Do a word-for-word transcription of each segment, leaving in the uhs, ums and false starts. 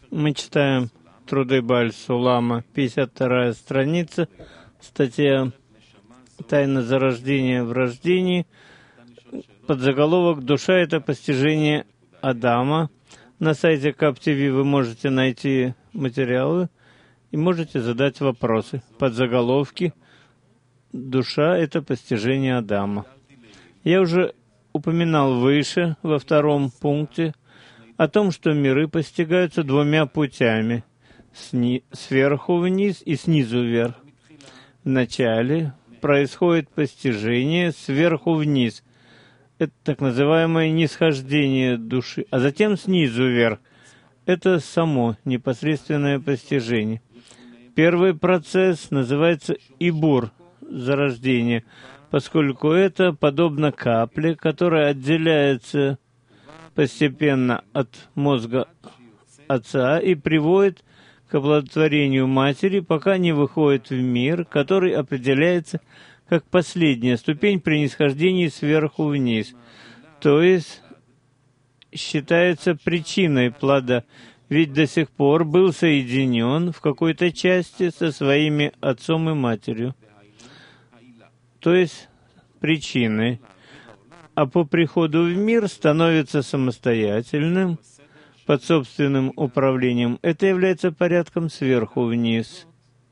Мы читаем труды Бааль-Сулама, пятьдесят вторая страница, статья «Тайна зарождения в рождении», подзаголовок «Душа — это постижение Адама». На сайте КапТВ вы можете найти материалы и можете задать вопросы. Подзаголовки «Душа — это постижение Адама». Я уже упоминал выше, во втором пункте, о том, что миры постигаются двумя путями — сни- сверху вниз и снизу вверх. Вначале происходит постижение сверху вниз. Это так называемое нисхождение души, а затем снизу вверх. Это само непосредственное постижение. Первый процесс называется ибур, зарождение, поскольку это подобно капле, которая отделяется постепенно от мозга отца и приводит к оплодотворению матери, пока не выходит в мир, который определяется как последняя ступень при нисхождении сверху вниз, то есть считается причиной плода, ведь до сих пор был соединен в какой-то части со своими отцом и матерью, то есть причиной, а по приходу в мир становится самостоятельным, под собственным управлением. Это является порядком сверху вниз.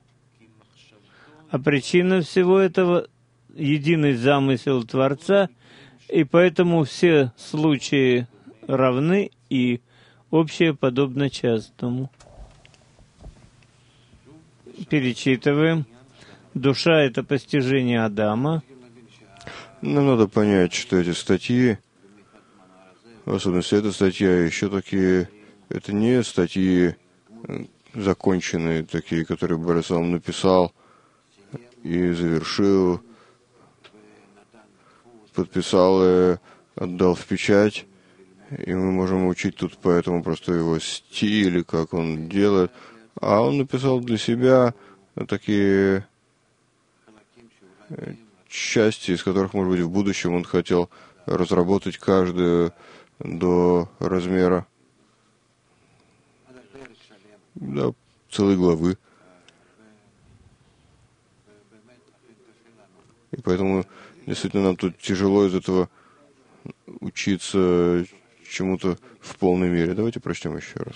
А причина всего этого — единый замысел Творца, и поэтому все случаи равны и общее подобно частному. Перечитываем. Душа — это постижение Адама. Нам надо понять, что эти статьи, в особенности эта статья, еще такие, это не статьи законченные, такие, которые Бааль-Сулам написал и завершил, подписал и отдал в печать, и мы можем учить тут поэтому просто его стиль, как он делает, а он написал для себя такие части, из которых, может быть, в будущем он хотел разработать каждую до размера, да, целой главы. И поэтому действительно нам тут тяжело из этого учиться чему-то в полной мере. Давайте прочтем еще раз.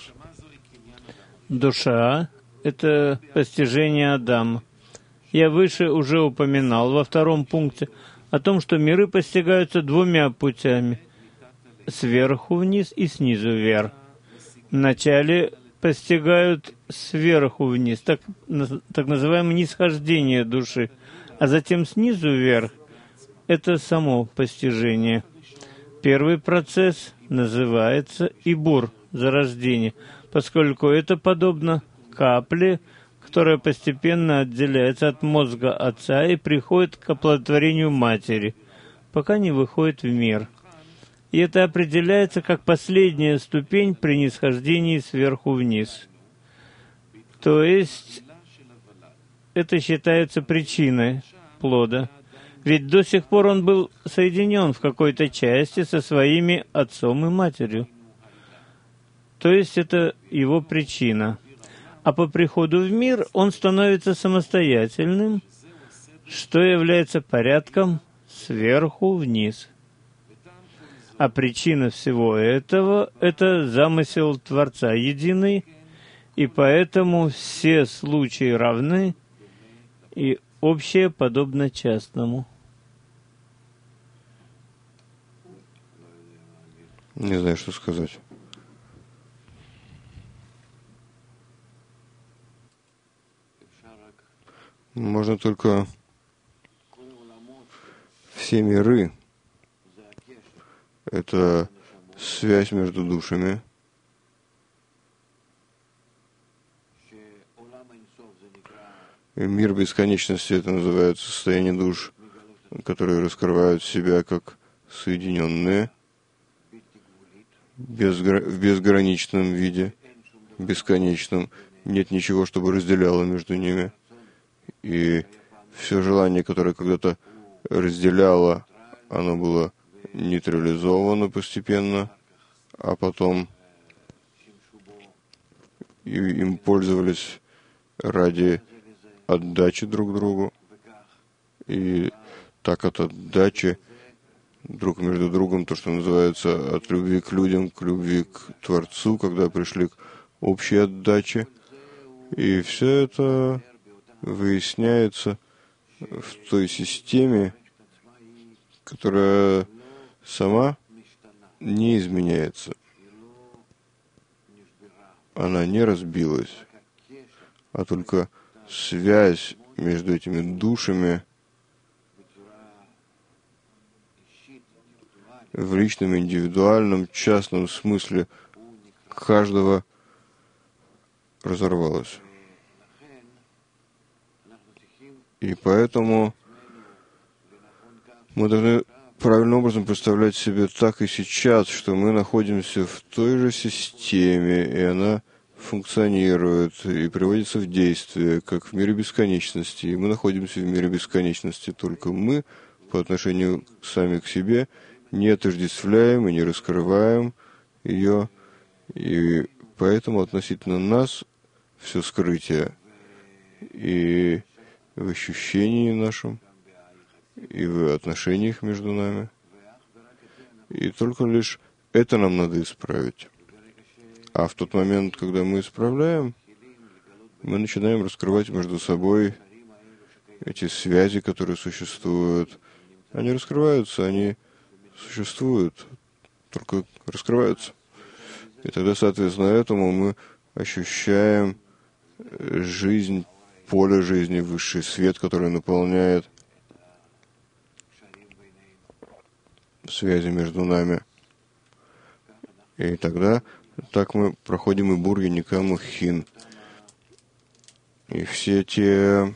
Душа — это постижение Адама. Я выше уже упоминал во втором пункте о том, что миры постигаются двумя путями — сверху вниз и снизу вверх. Вначале постигают сверху вниз, так, так называемое нисхождение души, а затем снизу вверх — это само постижение. Первый процесс называется ибур, зарождение, поскольку это подобно капле, которая постепенно отделяется от мозга отца и приходит к оплодотворению матери, пока не выходит в мир. И это определяется как последняя ступень при нисхождении сверху вниз. То есть это считается причиной плода. Ведь до сих пор он был соединен в какой-то части со своими отцом и матерью. То есть это его причина. А по приходу в мир он становится самостоятельным, что является порядком сверху вниз. А причина всего этого — это замысел Творца единый, и поэтому все случаи равны, и общее подобно частному. Не знаю, что сказать. Можно только все миры — это связь между душами. И мир бесконечности — это называется состояние душ, которые раскрывают себя как соединенные безгра... в безграничном виде, бесконечном. Нет ничего, чтобы разделяло между ними. И все желание, которое когда-то разделяло, оно было нейтрализовано постепенно, а потом и им пользовались ради отдачи друг другу. И так от отдачи друг между другом, то, что называется от любви к людям, к любви к Творцу, когда пришли к общей отдаче. И все это выясняется в той системе, которая сама не изменяется. Она не разбилась, а только связь между этими душами в личном, индивидуальном, частном смысле каждого разорвалась. И поэтому мы должны правильным образом представлять себе так и сейчас, что мы находимся в той же системе, и она функционирует и приводится в действие, как в мире бесконечности. И мы находимся в мире бесконечности, только мы по отношению сами к себе не отождествляем и не раскрываем ее, и поэтому относительно нас все скрытие и в ощущении нашем, и в отношениях между нами. И только лишь это нам надо исправить. А в тот момент, когда мы исправляем, мы начинаем раскрывать между собой эти связи, которые существуют. Они раскрываются, они существуют, только раскрываются. И тогда, соответственно, этому мы ощущаем жизнь, поле жизни, высший свет, который наполняет связи между нами. И тогда так мы проходим и Бурья Никаму Хин. И все те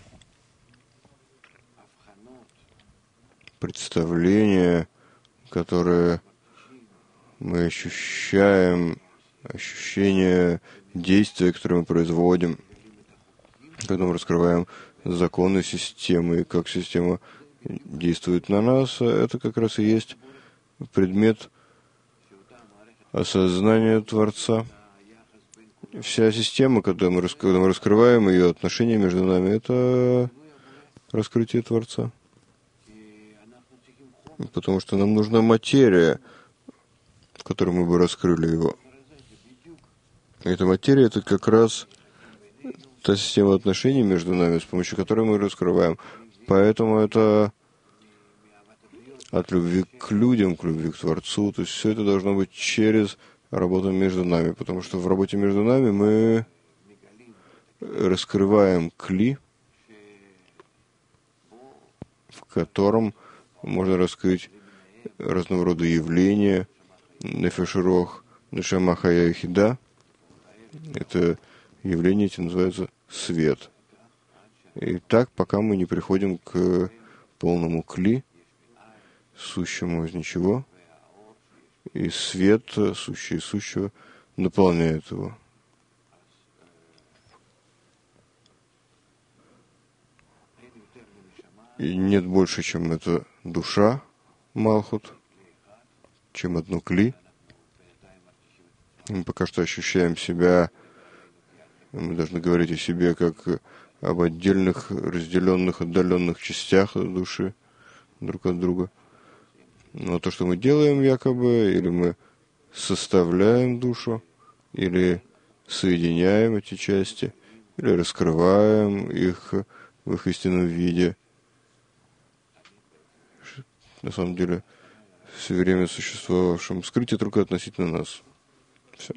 представления, которые мы ощущаем, ощущения действия, которые мы производим, когда мы раскрываем законы системы и как система действует на нас, это как раз и есть предмет осознания Творца. Вся система, когда мы, когда мы раскрываем ее отношения между нами, это раскрытие Творца. Потому что нам нужна материя, в которой мы бы раскрыли его. Эта материя — это как раз та система отношений между нами, с помощью которой мы раскрываем. Поэтому это от любви к людям, к любви к Творцу. То есть все это должно быть через работу между нами. Потому что в работе между нами мы раскрываем кли, в котором можно раскрыть разного рода явления, нефеш-рох, нешама хая хида. Это явление эти называется свет. И так, пока мы не приходим к полному кли, сущему из ничего, и свет, сущий из сущего, наполняет его. И нет больше, чем эта душа, Малхут, чем одно кли. Мы пока что ощущаем себя, мы должны говорить о себе как об отдельных, разделенных, отдаленных частях души друг от друга. Но то, что мы делаем якобы, или мы составляем душу, или соединяем эти части, или раскрываем их в их истинном виде, на самом деле, все время существовавшем скрытие только относительно нас. Все.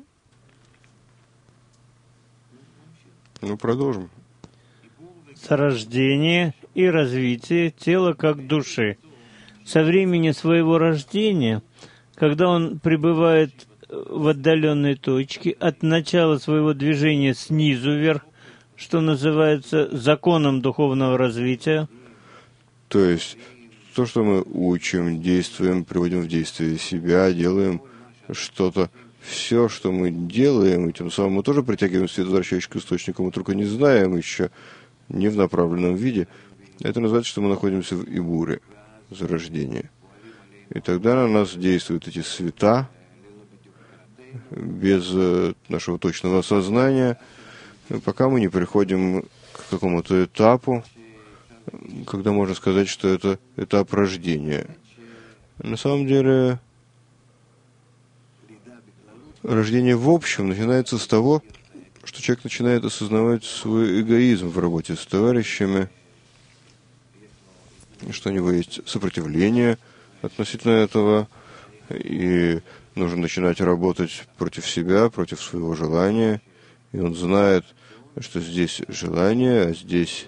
Ну, продолжим. Зарождение и развитие тела как души. Со времени своего рождения, когда он пребывает в отдаленной точке, от начала своего движения снизу вверх, что называется законом духовного развития. То есть то, что мы учим, действуем, приводим в действие себя, делаем что-то, все, что мы делаем, и тем самым мы тоже притягиваем свет, возвращающий к источнику, мы только не знаем еще, не в направленном виде. Это называется, что мы находимся в Ибуре, зарождении. И тогда на нас действуют эти света, без нашего точного осознания, пока мы не приходим к какому-то этапу, когда можно сказать, что это этап рождения. На самом деле, рождение в общем начинается с того, что человек начинает осознавать свой эгоизм в работе с товарищами, что у него есть сопротивление относительно этого, и нужно начинать работать против себя, против своего желания, и он знает, что здесь желание, а здесь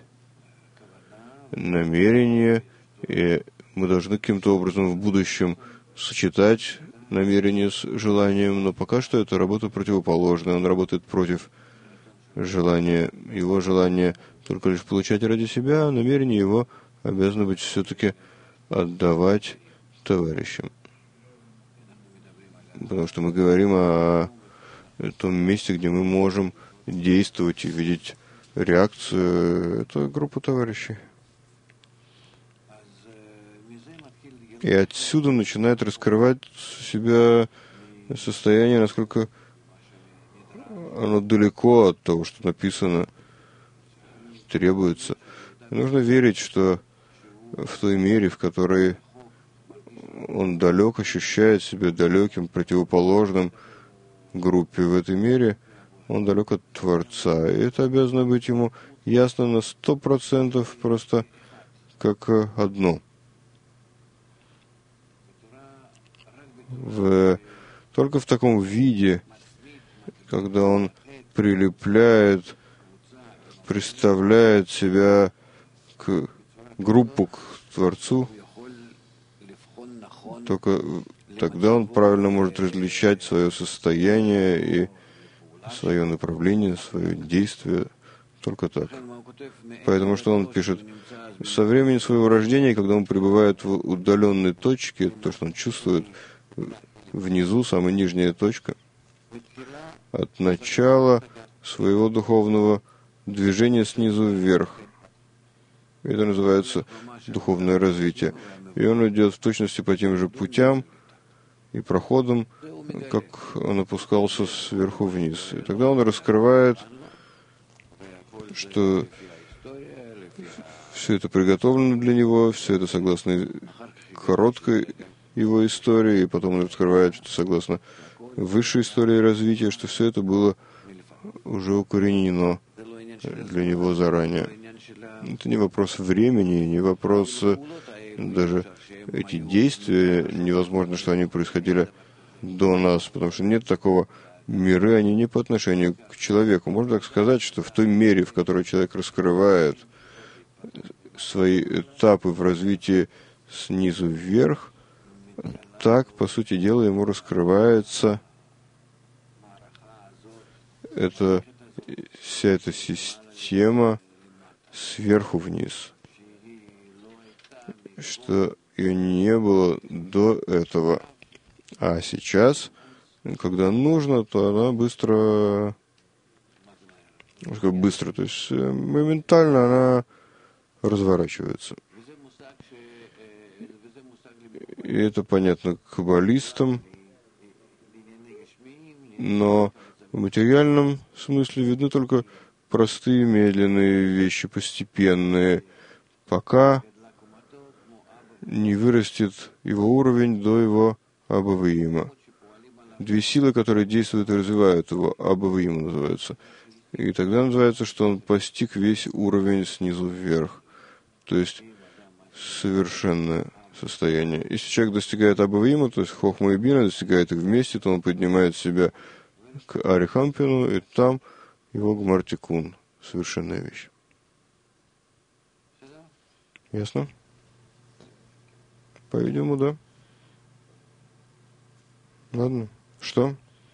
намерение, и мы должны каким-то образом в будущем сочетать намерение с желанием, но пока что это работа противоположная, он работает против желания, его желание только лишь получать ради себя, а намерение его обязано быть все-таки отдавать товарищам. Потому что мы говорим о том месте, где мы можем действовать и видеть реакцию. Это группа товарищей. И отсюда начинает раскрывать себя состояние, насколько оно далеко от того, что написано, требуется. И нужно верить, что в той мере, в которой он далек, ощущает себя далеким, противоположным группе в этой мере, он далек от Творца. И это обязано быть ему ясно на сто процентов, просто как одно. В, только в таком виде, когда он прилепляет, представляет себя к группу, к Творцу, только тогда он правильно может различать свое состояние и свое направление, свое действие. Только так. Поэтому что он пишет? Со времени своего рождения, когда он пребывает в удаленной точке, то, что он чувствует внизу, самая нижняя точка, от начала своего духовного движения снизу вверх. Это называется духовное развитие. И он идет в точности по тем же путям и проходам, как он опускался сверху вниз. И тогда он раскрывает, что все это приготовлено для него, все это согласно короткой его истории, и потом он раскрывает, что согласно высшей истории развития, что все это было уже укоренено для него заранее. Это не вопрос времени, не вопрос даже эти действия, невозможно, что они происходили до нас, потому что нет такого миры, они не по отношению к человеку. Можно так сказать, что в той мере, в которой человек раскрывает свои этапы в развитии снизу вверх, так, по сути дела, ему раскрывается это, вся эта система сверху вниз, что ее не было до этого. А сейчас, когда нужно, то она быстро, быстро, то есть моментально она разворачивается. И это понятно каббалистам, но в материальном смысле видны только простые, медленные вещи, постепенные, пока не вырастет его уровень до его Абавиима. Две силы, которые действуют и развивают его, Абавиима называются. И тогда называется, что он постиг весь уровень снизу вверх, то есть совершенное состояние. Если человек достигает Абавиима, то есть Хохма и Бина достигает их вместе, то он поднимает себя к Арихампину, и там его Гмартикун. Совершенная вещь. Ясно? По-видимому, да. Ладно. Что?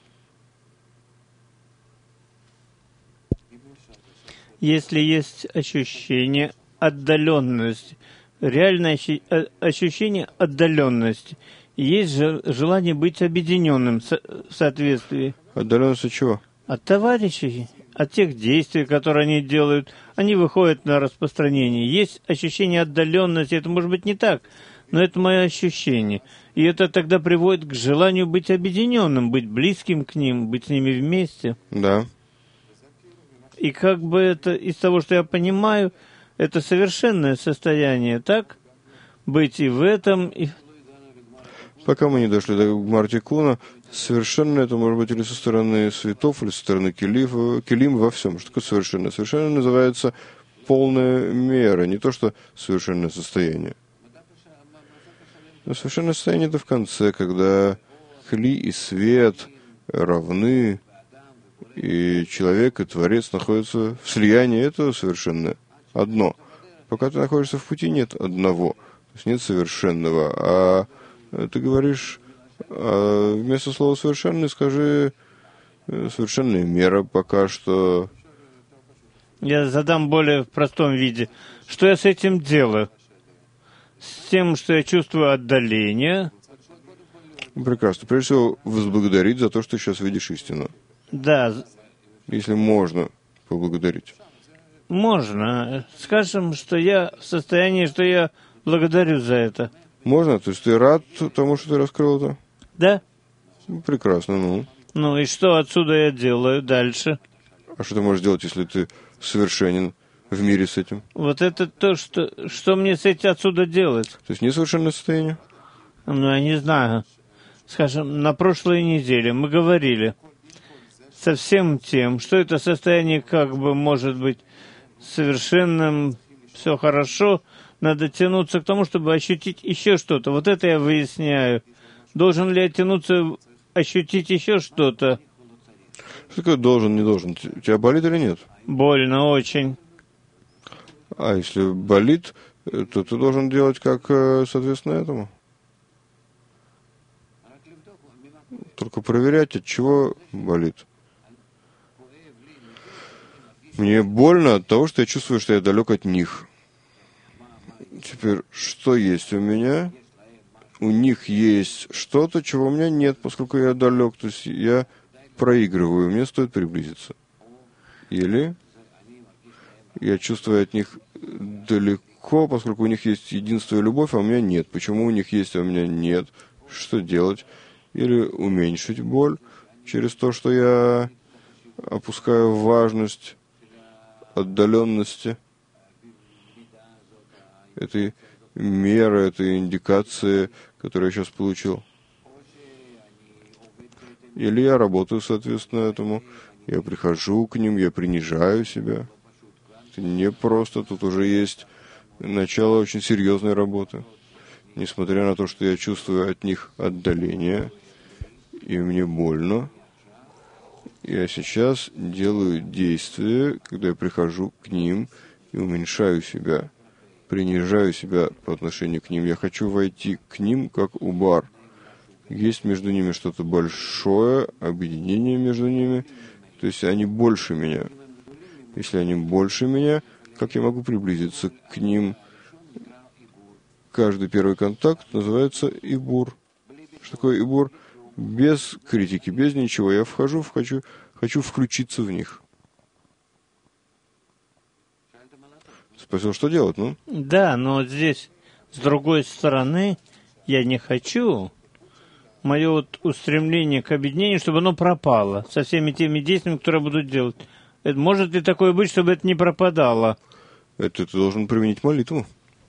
Если есть ощущение отдаленности, реальное ощущение отдаленности, есть желание быть объединенным в соответствии. Отдаленность от чего? От товарищей, от тех действий, которые они делают. Они выходят на распространение. Есть ощущение отдаленности. Это может быть не так, но это мое ощущение. И это тогда приводит к желанию быть объединенным, быть близким к ним, быть с ними вместе. Да. И как бы это, из того, что я понимаю, это совершенное состояние, так? Быть и в этом, и... Пока мы не дошли до Гмар-Тикуна, совершенно это может быть или со стороны светов, или со стороны килим, килим во всем. Что такое совершенное? Совершенное называется полная мера, не то что совершенное состояние. Но совершенное состояние это в конце, когда кли и свет равны, и человек и Творец находятся в слиянии, это совершенно одно. Пока ты находишься в пути, нет одного, то есть нет совершенного. А ты говоришь, а вместо слова «совершенный» скажи «совершенная мера» пока что. Я задам более в простом виде. Что я с этим делаю? С тем, что я чувствую отдаление. Прекрасно. Прежде всего, возблагодарить за то, что ты сейчас видишь истину. Да. Если можно поблагодарить. Можно. Скажем, что я в состоянии, что я благодарю за это. Можно? То есть ты рад тому, что ты раскрыл это? Да. Прекрасно, ну. Ну и что отсюда я делаю дальше? А что ты можешь делать, если ты совершенен в мире с этим? Вот это то, что, что мне с этим отсюда делать? То есть несовершенное состояние? Ну, я не знаю. Скажем, на прошлой неделе мы говорили со всем тем, что это состояние как бы может быть совершенным, все хорошо, надо тянуться к тому, чтобы ощутить еще что-то. Вот это я выясняю. Должен ли я тянуться, ощутить еще что-то? Что такое должен, не должен? У тебя болит или нет? Больно очень. А если болит, то ты должен делать как соответственно этому. Только проверять, от чего болит. Мне больно от того, что я чувствую, что я далек от них. Теперь, что есть у меня? У них есть что-то, чего у меня нет, поскольку я далек. То есть я проигрываю, мне стоит приблизиться. Или я чувствую от них далеко, поскольку у них есть единство и любовь, а у меня нет. Почему у них есть, а у меня нет? Что делать? Или уменьшить боль через то, что я опускаю важность отдаленности этой меры, этой индикации, которую я сейчас получил. Или я работаю соответственно этому, я прихожу к ним, я принижаю себя. Это не просто, тут уже есть начало очень серьезной работы. Несмотря на то, что я чувствую от них отдаление, и мне больно, я сейчас делаю действия, когда я прихожу к ним и уменьшаю себя, принижаю себя по отношению к ним. Я хочу войти к ним, как убар. Есть между ними что-то большое, объединение между ними, то есть они больше меня. Если они больше меня, как я могу приблизиться к ним? Каждый первый контакт называется ибур. Что такое ибур? Без критики, без ничего. Я вхожу, хочу, хочу включиться в них. Спросил, что делать, ну? Да, но вот здесь, с другой стороны, я не хочу мое вот устремление к объединению, чтобы оно пропало со всеми теми действиями, которые я буду делать. Это, может ли такое быть, чтобы это не пропадало? Это ты должен применить молитву.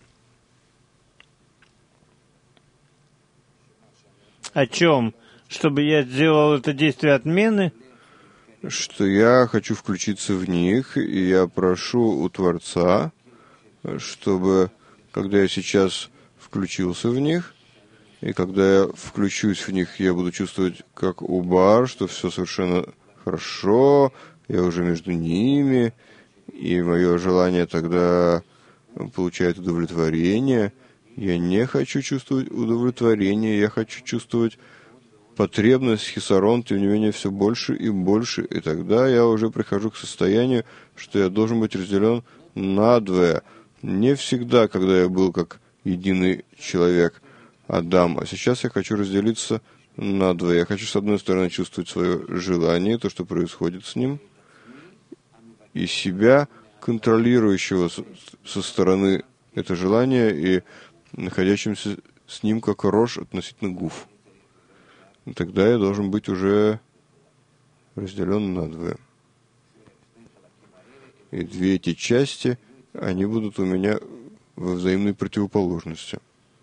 О чем? Чтобы я сделал это действие отмены? Что я хочу включиться в них, и я прошу у Творца, чтобы, когда я сейчас включился в них, и когда я включусь в них, я буду чувствовать, как убар, что все совершенно хорошо, я уже между ними, и мое желание тогда получает удовлетворение. Я не хочу чувствовать удовлетворение, я хочу чувствовать потребность, хисарон, тем не менее, все больше и больше. И тогда я уже прихожу к состоянию, что я должен быть разделен надвое. Не всегда, когда я был как единый человек, Адам, а сейчас я хочу разделиться надвое. Я хочу, с одной стороны, чувствовать свое желание, то, что происходит с ним, и себя, контролирующего со стороны это желание и находящимся с ним как Рош относительно Гуф. Тогда я должен быть уже разделен надвое. И две эти части, они будут у меня во взаимной противоположности.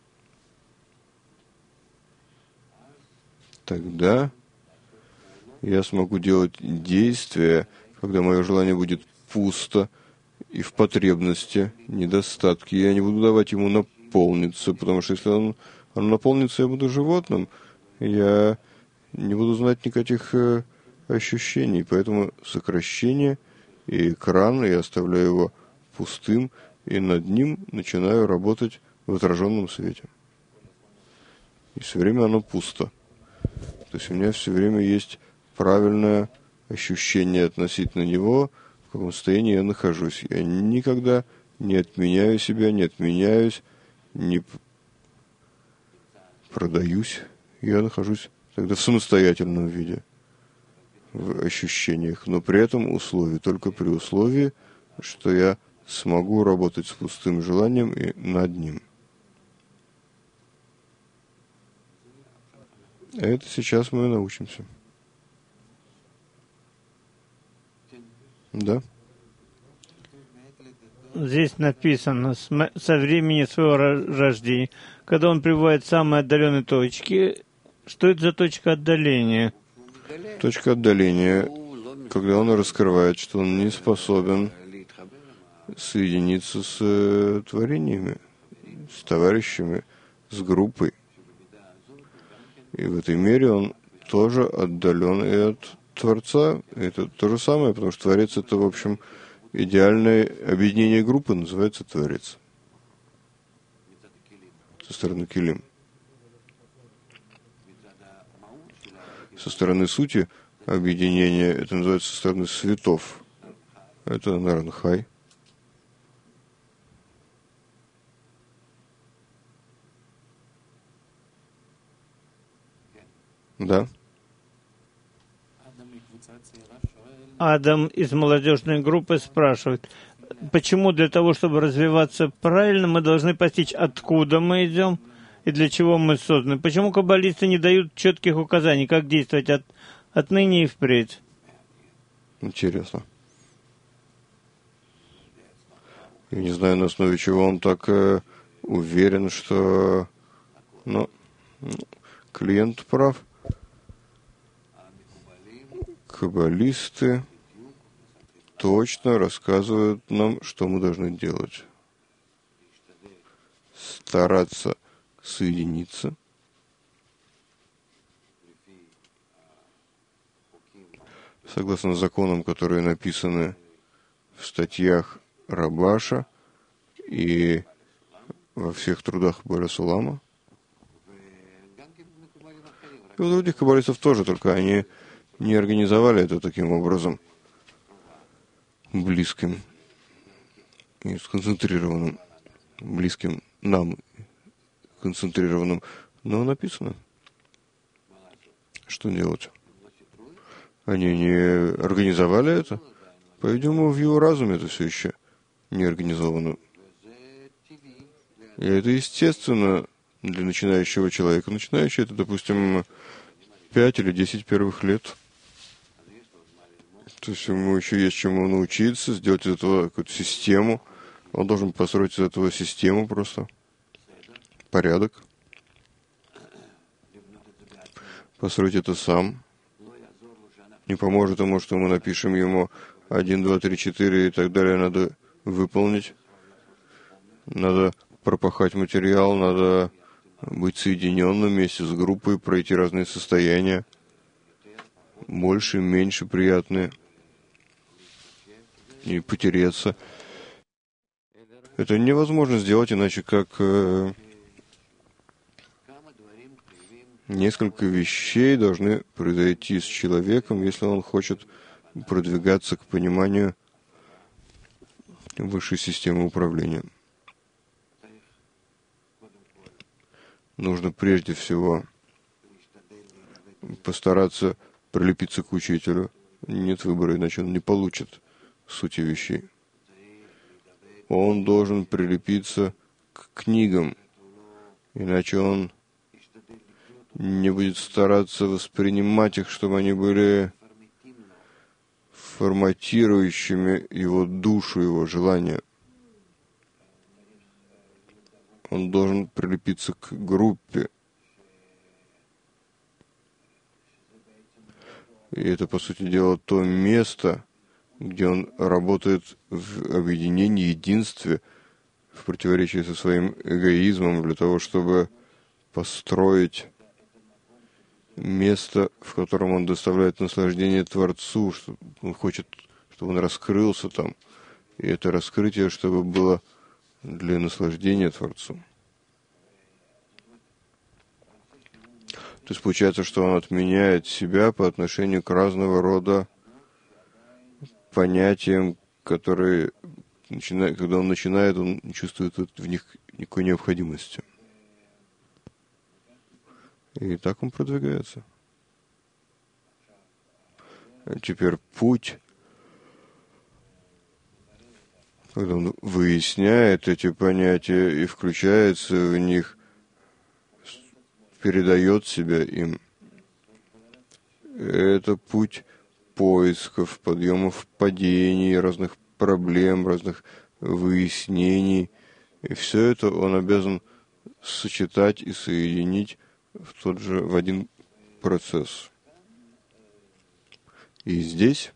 Тогда я смогу делать действия, когда мое желание будет пусто и в потребности, недостатки. Я не буду давать ему наполниться, потому что если он, он наполнится, я буду животным, я не буду знать никаких э, ощущений. Поэтому сокращение и экран, я оставляю его пустым, и над ним начинаю работать в отраженном свете. И все время оно пусто. То есть у меня все время есть правильное ощущение относительно него, в каком состоянии я нахожусь. Я никогда не отменяю себя, не отменяюсь, не продаюсь. Я нахожусь тогда в самостоятельном виде, в ощущениях, но при этом условии, только при условии, что я смогу работать с пустым желанием и над ним. Это сейчас мы научимся. Да? Здесь написано, со времени своего рождения, когда он пребывает в самой отдаленной точке. Что это за точка отдаления? Точка отдаления, когда он раскрывает, что он не способен соединиться с творениями, с товарищами, с группой. И в этой мере он тоже отдален и от Творца. Это то же самое, потому что Творец — это, в общем, идеальное объединение группы, называется Творец. Со стороны Килим. Со стороны сути объединения, это называется со стороны светов. Это Наранхай. Да. Адам из молодежной группы спрашивает, почему для того, чтобы развиваться правильно, мы должны постичь, откуда мы идем и для чего мы созданы? Почему каббалисты не дают четких указаний, как действовать от, отныне и впредь? Интересно. Я не знаю, на основе чего он так э, уверен, что ну, клиент прав. Каббалисты точно рассказывают нам, что мы должны делать. Стараться соединиться, согласно законам, которые написаны в статьях Рабаша и во всех трудах Боля Сулама. И у других каббалистов тоже, только они не организовали это таким образом близким и сконцентрированным, близким нам, концентрированным. Но написано, что делать. Они не организовали это. По-видимому, в его разуме это все еще не организовано. И это естественно для начинающего человека. Начинающий — это, допустим, пять или десять первых лет. То есть ему еще есть чему научиться, сделать из этого какую-то систему. Он должен построить из этого систему просто. Порядок. Построить это сам. Не поможет ему, что мы напишем ему один, два, три, четыре и так далее. Надо выполнить. Надо пропахать материал, надо быть соединенным вместе с группой, пройти разные состояния. Больше, меньше приятные. И потереться. Это невозможно сделать иначе, как э, несколько вещей должны произойти с человеком, если он хочет продвигаться к пониманию высшей системы управления. Нужно прежде всего постараться прилепиться к учителю. Нет выбора, иначе он не получит сути вещей. Он должен прилепиться к книгам. Иначе он не будет стараться воспринимать их, чтобы они были форматирующими его душу, его желания. Он должен прилепиться к группе. И это, по сути дела, то место, где он работает в объединении, единстве, в противоречии со своим эгоизмом, для того, чтобы построить место, в котором он доставляет наслаждение Творцу, что он хочет, чтобы он раскрылся там. И это раскрытие, чтобы было для наслаждения Творцу. То есть получается, что он отменяет себя по отношению к разного рода понятиям, которые, начинает, когда он начинает, он не чувствует в них никакой необходимости. И так он продвигается. А теперь путь, когда он выясняет эти понятия и включается в них, передает себя им. Это путь поисков, подъемов, падений, разных проблем, разных выяснений. И все это он обязан сочетать и соединить в тот же, в один процесс. И здесь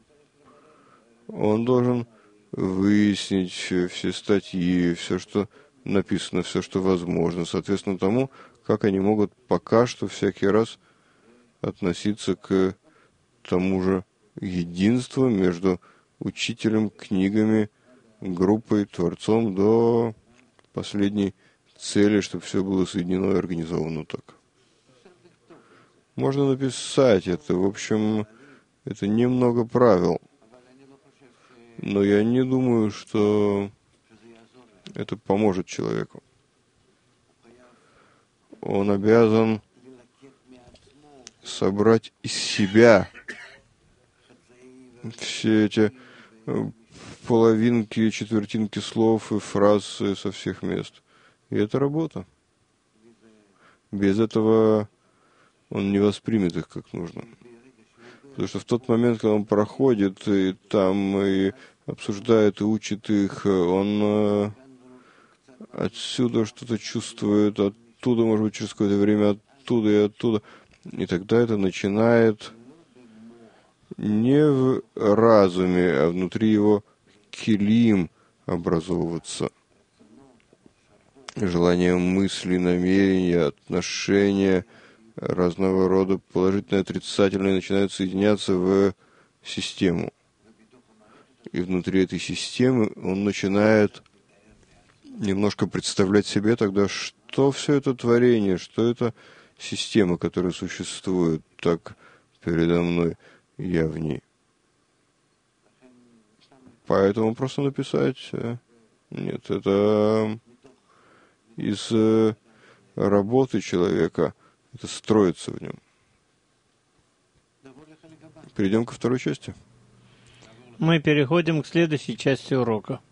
он должен выяснить все статьи, все, что написано, все, что возможно, соответственно тому, как они могут пока что всякий раз относиться к тому же единству между учителем, книгами, группой, Творцом до последней цели, чтобы все было соединено и организовано так. Можно написать это, в общем, это немного правил, но я не думаю, что это поможет человеку. Он обязан собрать из себя все эти половинки, четвертинки слов и фраз со всех мест. И это работа. Без этого он не воспримет их как нужно. Потому что в тот момент, когда он проходит и там и обсуждает и учит их, он отсюда что-то чувствует, оттуда, может быть, через какое-то время оттуда и оттуда. И тогда это начинает не в разуме, а внутри его килим образовываться. Желания, мысли, намерения, отношения, разного рода положительные, отрицательные начинают соединяться в систему. И внутри этой системы он начинает немножко представлять себе тогда, что все это творение, что это система, которая существует так передо мной, я в ней. Поэтому просто написать, нет, это из работы человека, это строится в нем. Перейдем ко второй части. Мы переходим к следующей части урока.